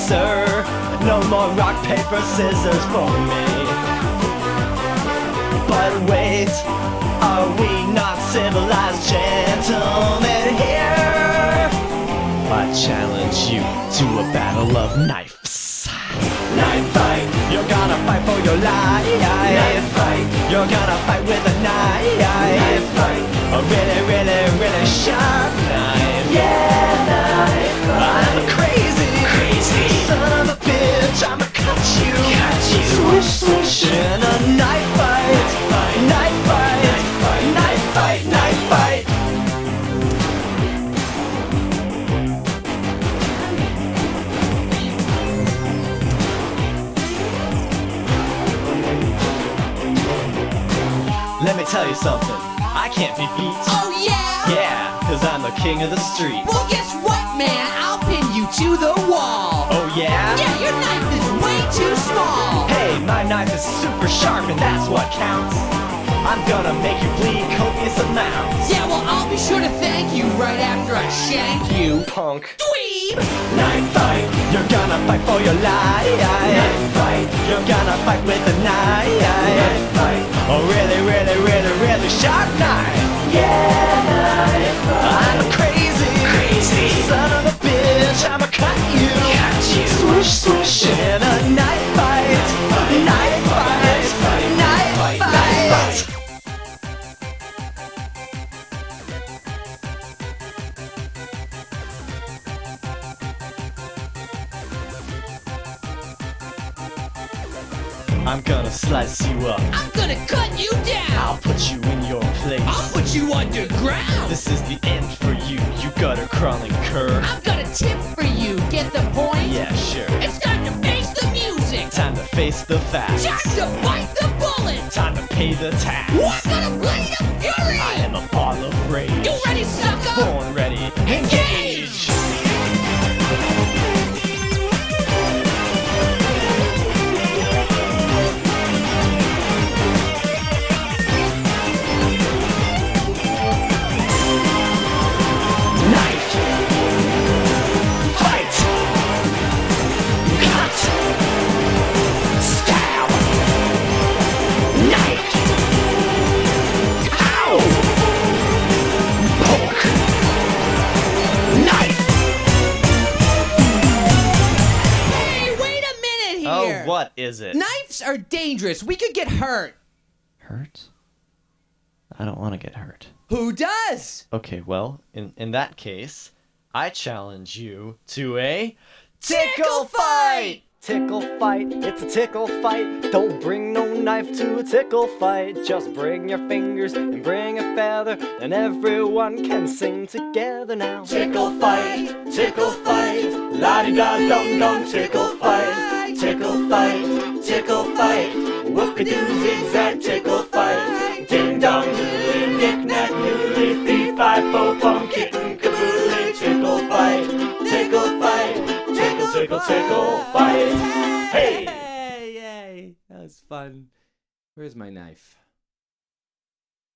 answer. No more rock, paper, scissors for me. But wait, are we not civilized gentlemen here? I challenge you to a battle of knives. Knife fight, you're gonna fight for your life. Knife fight, you're gonna fight with a knife. Knife fight, a really, really, really sharp knife. Yeah, knife fight. I'm a crazy son of a bitch. I'ma cut you. Swish, swish in a knife fight. Knife fight, knife fight, knife fight. Let me tell you something, I can't be beat. Oh yeah? Yeah, cause I'm the king of the street. Well guess what, man? I'll pin you to the wall. Oh yeah? Yeah, your knife is way too small. Hey, my knife is super sharp and that's what counts. I'm gonna make you bleed copious amounts. Yeah, well I'll be sure to thank you right after I shank you. Punk. Dweeb! Knife fight, you're gonna fight for your life. Knife fight, you're gonna fight with a knife. Knife fight, a really, really, really, really sharp knife. Yeah, knife fight. I'm a crazy son of a bitch. I'ma cut you. Swish, swish in a knife fight. Knife fight, knife fight. I'm gonna slice you up. I'm gonna cut you down. I'll put you in your place. I'll put you underground. This is the end for you, you gutter crawling cur. I've got a tip for you. Get the point? Yeah, sure. It's time to face the music. Time to face the facts. Time to bite the bullet. Time to pay the tax. What got a blade of fury? I am a ball of rage. You ready, sucker? Born ready. Engage! Knife! Fight! Cut! Stab! Knife! Ow! Poke! Knife! Hey, wait a minute here. Oh, what is it? Knives are dangerous. We could get hurt. Hurt? I don't want to get hurt. Who does? Okay, well, in that case, I challenge you to a tickle fight! Tickle fight, it's a tickle fight. Don't bring no knife to a tickle fight. Just bring your fingers and bring a feather, and everyone can sing together now. Tickle fight, la-di-da-dum-dum, tickle fight, tickle fight, tickle fight. Whoop-a-doo, zigzag, tickle fight. Ding-dong, doodly, knick-knack, noodly, fee-fi-fo, fum, kitten, caboodly, tickle fight, tickle fight, tickle, tickle, tickle fight. Hey! Yay! That was fun. Where's my knife?